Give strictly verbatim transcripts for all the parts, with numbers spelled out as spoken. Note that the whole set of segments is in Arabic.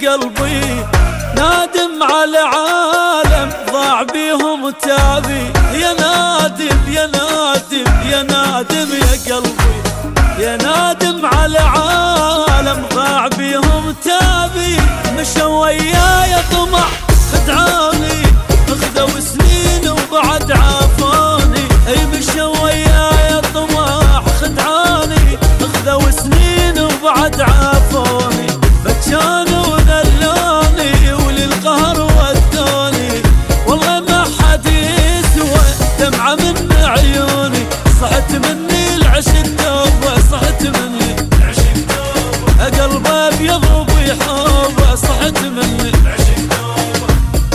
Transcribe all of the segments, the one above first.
قلبي، نادم على عالم ضاع بيهم تابي. يا نادم يا نادم يا نادم يا قلبي، يا نادم على عالم ضاع بيهم تابي. مشوا وياي طمع خدعاني، اخذوا سنين وبعد عافوني. اي مشوا وياي طمع خدعاني، اخذوا سنين وبعد عافوني. بجانوا ودلوني وللقهر ودوني، والله ما حد يسوى دمعة من عيوني. صحت مني العشق توبة، صحت مني العشق توبة، قلبي ابيض وبيحوبه. صحت مني العشق توبة.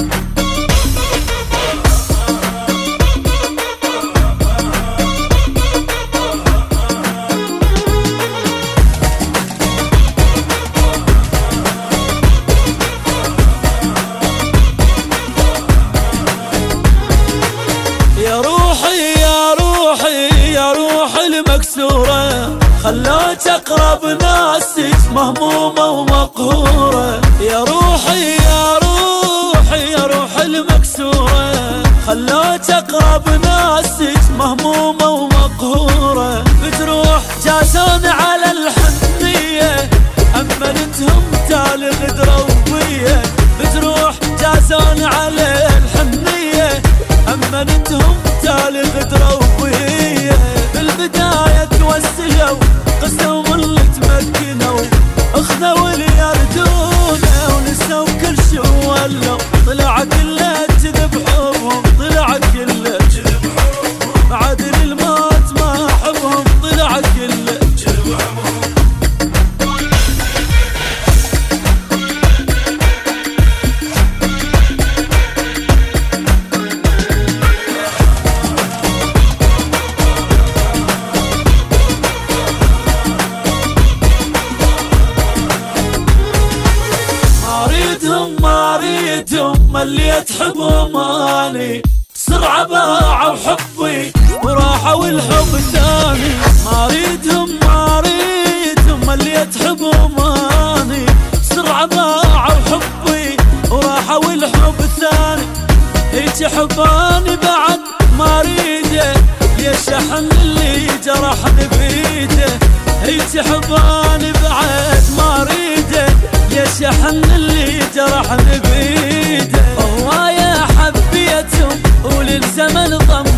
يا روحي يا روحي يا روحي المكسورة، خلوك اقرب ناسك مهمومة ومقهورة. يا روحي يا روحي يا روحي المكسورة، خلوك اقرب ناسك مهمومة ومقهورة. بتروح جاسون على الحنية، امنتهم تالي غدروا بيا. بتروح جاسون على الحنية، امنتهم تالي غدروا بيا. بالبداية توسلوا قسموا اللي تمكنوا، اخذوا اللي يردونه ونسوا كل شي ولوا. طلع كله كذب حبهم، طلع كله كذب حبهم، بعد الموت ما حبهم، طلع كله كذب حبهم. ما اريدهم مليت حبهم اني، بسرعة باعوا حبي وراحوا الحب ثاني. ما اريدهم ما اريدهم مليت حبهم اني، بسرعة باعوا حبي وراحوا الحب ثاني. هيك حباني بعد ما اريده، ليش احن اللي جرحني بيده. هيك حباني بعد ما اريده، ليش احن اللي جرحني بيده. هوايا حبيتهم وللزمن ضم